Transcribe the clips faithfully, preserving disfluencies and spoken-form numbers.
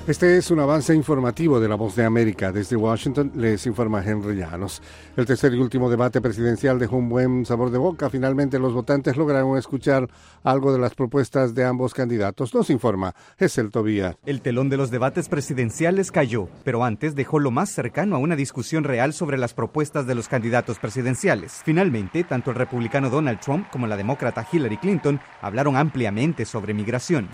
Este es un avance informativo de La Voz de América. Desde Washington les informa Henry Llanos. El tercer y último debate presidencial dejó un buen sabor de boca. Finalmente los votantes lograron escuchar algo de las propuestas de ambos candidatos. Nos informa Gesell Tobía. El telón de los debates presidenciales cayó, pero antes dejó lo más cercano a una discusión real sobre las propuestas de los candidatos presidenciales. Finalmente, tanto el republicano Donald Trump como la demócrata Hillary Clinton hablaron ampliamente sobre migración.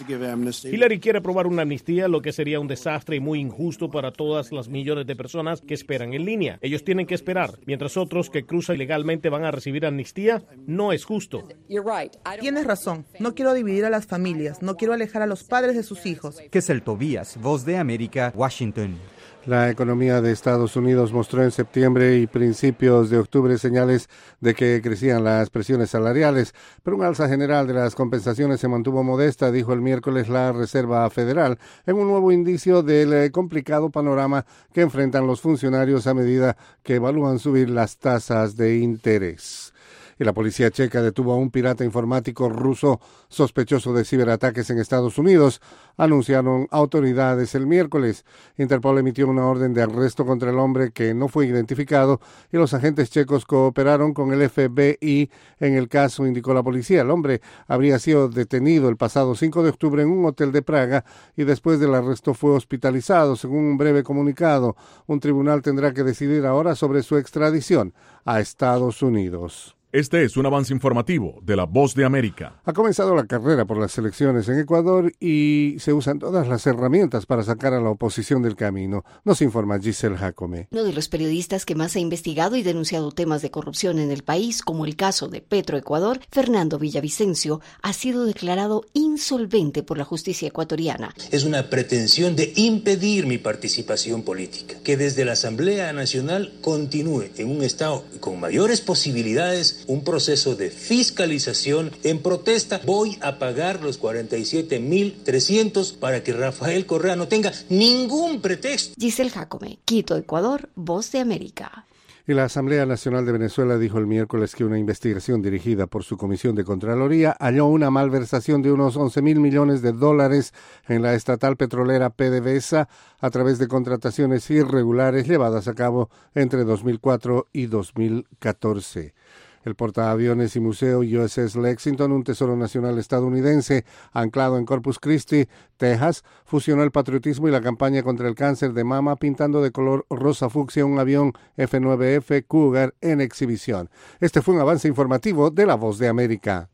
Hillary quiere aprobar una amnistía, lo que sería un desastre y muy injusto para todas las millones de personas que esperan en línea. Ellos tienen que esperar, mientras otros que cruzan ilegalmente van a recibir amnistía. No es justo. Tienes razón. No quiero dividir a las familias. No quiero alejar a los padres de sus hijos. Gesell Tobías, Voz de América, Washington. La economía de Estados Unidos mostró en septiembre y principios de octubre señales de que crecían las presiones salariales, pero un alza general de las compensaciones se mantuvo modesta, dijo el miércoles la Reserva Federal, en un nuevo indicio del complicado panorama que enfrentan los funcionarios a medida que evalúan subir las tasas de interés. Y la policía checa detuvo a un pirata informático ruso sospechoso de ciberataques en Estados Unidos, anunciaron autoridades el miércoles. Interpol emitió una orden de arresto contra el hombre que no fue identificado y los agentes checos cooperaron con el F B I en el caso, indicó la policía. El hombre habría sido detenido el pasado cinco de octubre en un hotel de Praga y después del arresto fue hospitalizado, según un breve comunicado. Un tribunal tendrá que decidir ahora sobre su extradición a Estados Unidos. Este es un avance informativo de La Voz de América. Ha comenzado la carrera por las elecciones en Ecuador y se usan todas las herramientas para sacar a la oposición del camino. Nos informa Giselle Jacome. Uno de los periodistas que más ha investigado y denunciado temas de corrupción en el país, como el caso de Petroecuador, Fernando Villavicencio, ha sido declarado insolvente por la justicia ecuatoriana. Es una pretensión de impedir mi participación política, que desde la Asamblea Nacional continúe en un estado con mayores posibilidades un proceso de fiscalización. En protesta voy a pagar los cuarenta y siete mil trescientos para que Rafael Correa no tenga ningún pretexto. Giselle Jacome, Quito, Ecuador, Voz de América. Y la Asamblea Nacional de Venezuela dijo el miércoles que una investigación dirigida por su Comisión de Contraloría halló una malversación de unos once mil millones de dólares en la estatal petrolera PDVSA a través de contrataciones irregulares llevadas a cabo entre dos mil cuatro y dos mil catorce. El portaaviones y museo U S S Lexington, un tesoro nacional estadounidense anclado en Corpus Christi, Texas, fusionó el patriotismo y la campaña contra el cáncer de mama pintando de color rosa fucsia un avión F nueve F Cougar en exhibición. Este fue un avance informativo de La Voz de América.